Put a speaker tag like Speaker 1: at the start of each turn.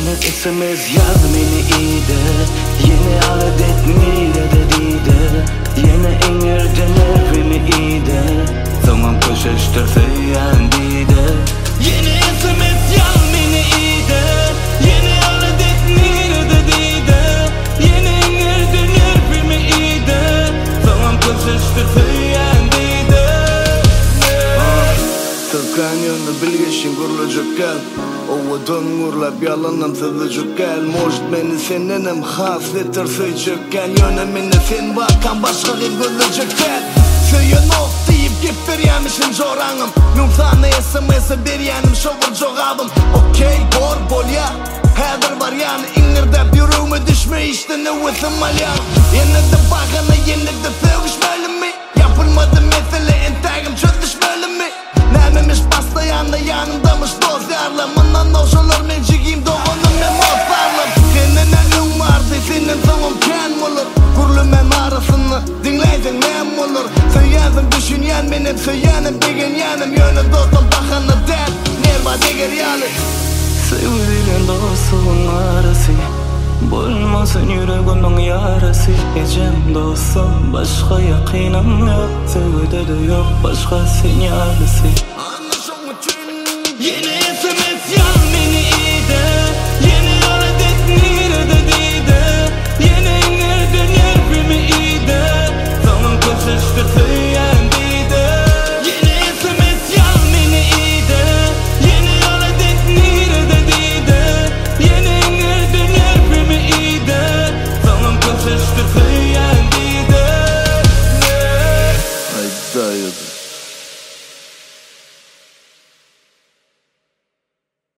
Speaker 1: Yeni SMS yaz beni iyide. Yeni adet nire dediydi. Yeni inirde nervimi iyide. Tamam koşuştur feyyendiydi. Yeni SMS yaz beni iyide. Yeni adet nire dediydi. Yeni inirde nervimi iyide. Tamam koşuştur feyyendiydi.
Speaker 2: Tılkan yönü bilgeşin kurulacak gel. Ova döngürlep yalanım tızıcık gel. Most beni senenim haslettir sıycık gel. Yönemine sen bakan başka bir gözücük gel. Söyün ok deyip gip beryemişim joranım. Numtana SMS'e beryenim şovur jogabım. Okey bor bol ya. Hedir var yani ingirde yürüğümü düşme işte ne vıtım malyan. Yine de bakana yine de sevişmeli mi? Yapılmadı mesele entagim çözüşmeli mi? Neymemiş baslayan da yanındamış dozyarla. Mından noşalar men çekeyim doğanım men mozlarlım. Senin elin vardı senin sonum ken olur. Kurlumen arasını dinleyecek nem olur. Söyledim düşünyen benim söylenim degen yanım. Yönü dostum bakana der nerva deger yanı.
Speaker 1: Sevdiğin dostum arası. Bulmasın yüreğimin yarası. Ecem dostum başka yakinım yok. Sevde de yok başka sinyalisi. Yeni SMS yaz beni iyide. Yeni adet nire dediydi. Yeni inirde nervimi iyide. Zaman koşuştur feyyendiydi. Yeni SMS yaz beni iyide. Yeni adet nire dediydi. Yeni inirde nervimi iyide. Zaman koşuştur feyyendiydi.
Speaker 2: Haydi dayıdı.